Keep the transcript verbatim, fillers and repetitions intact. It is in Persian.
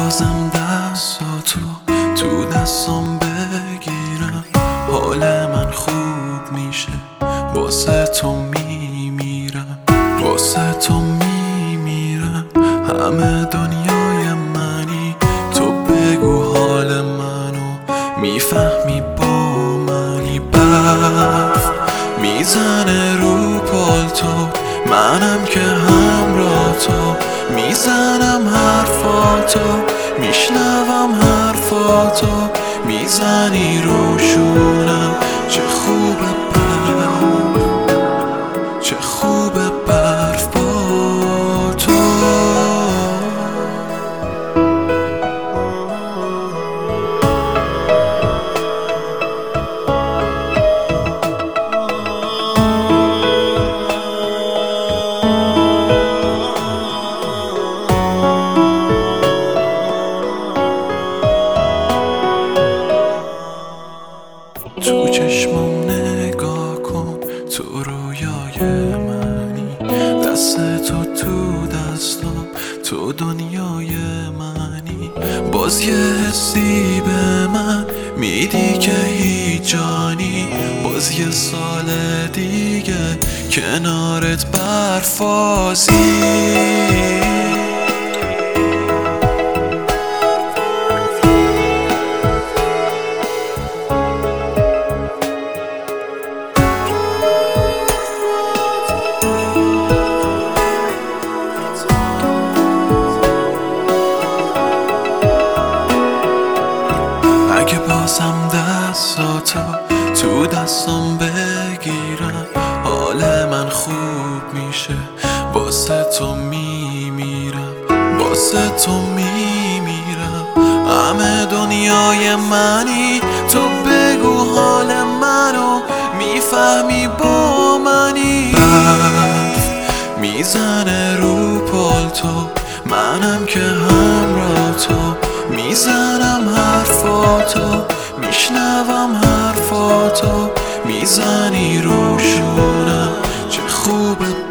بازم دستاتو تو دستام بگیرم، حال من خوب میشه، واسه تو میمیرم، واسه تو میمیرم. همه دنیای منی، تو بگو حال منو میفهمی، با منی. برف میزنه رو پالتو، منم که همراه تو میزنم حرفاتو، میشنوم حرفاتو، میزنی روشونم. چه خوبه برف، چه خوبه برف با تو. تو چشمم نگاه کن، تو رویای منی، دست تو تو دستم، تو دنیای منی. باز یه حسی به من میدی که هیچ جانی، باز یه سال دیگه کنارت برفازی. اگه بازم دستاتو تو دستام بگیرم، حال من خوب میشه، واسه تو میمیرم، واسه تو میمیرم. همه دنیای منی، تو بگو حال منو میفهمی، با منی. برف میزنه رو پالتو، منم که همراه تو میزنم حرفاتو، میشنوم حرفاتو، میزنی روشونم. چه خوبه